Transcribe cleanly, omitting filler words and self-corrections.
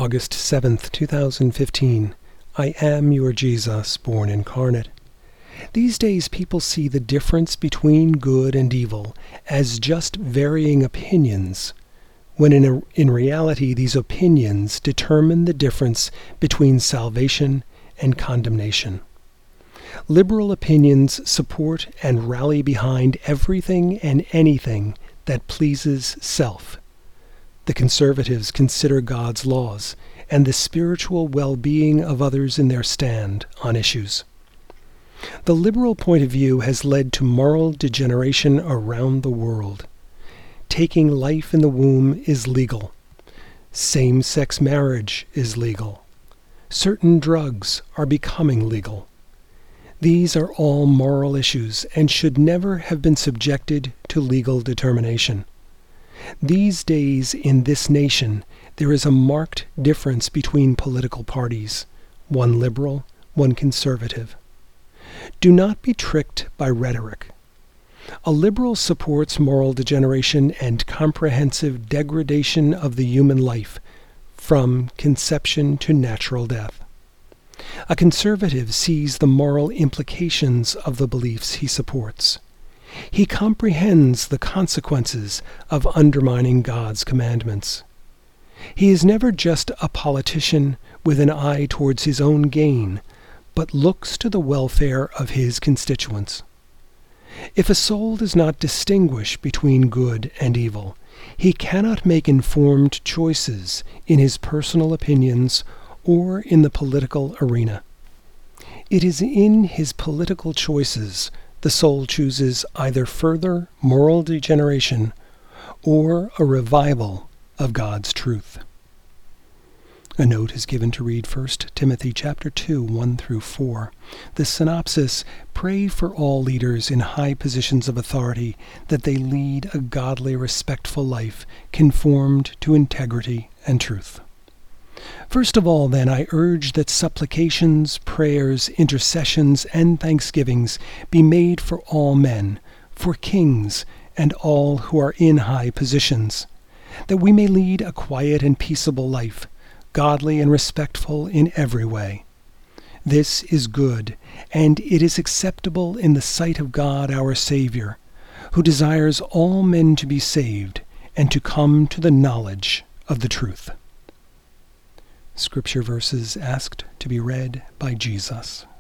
August 7th, 2015. I am your Jesus, born incarnate. These days people see the difference between good and evil as just varying opinions, when in reality these opinions determine the difference between salvation and condemnation. Liberal opinions support and rally behind everything and anything that pleases self. The conservatives consider God's laws and the spiritual well-being of others in their stand on issues. The liberal point of view has led to moral degeneration around the world. Taking life in the womb is legal. Same-sex marriage is legal. Certain drugs are becoming legal. These are all moral issues and should never have been subjected to legal determination. These days in this nation, there is a marked difference between political parties, one liberal, one conservative. Do not be tricked by rhetoric. A liberal supports moral degeneration and comprehensive degradation of the human life, from conception to natural death. A conservative sees the moral implications of the beliefs he supports. He comprehends the consequences of undermining God's commandments. He is never just a politician with an eye towards his own gain, but looks to the welfare of his constituents. If a soul does not distinguish between good and evil, he cannot make informed choices in his personal opinions or in the political arena. It is in his political choices the soul chooses either further moral degeneration or a revival of God's truth. A note is given to read 1 Timothy chapter 2, 1 through 4. The synopsis: pray for all leaders in high positions of authority that they lead a godly, respectful life conformed to integrity and truth. First of all, then, I urge that supplications, prayers, intercessions, and thanksgivings be made for all men, for kings, and all who are in high positions, that we may lead a quiet and peaceable life, godly and respectful in every way. This is good, and it is acceptable in the sight of God our Savior, who desires all men to be saved and to come to the knowledge of the truth. Scripture verses asked to be read by Jesus.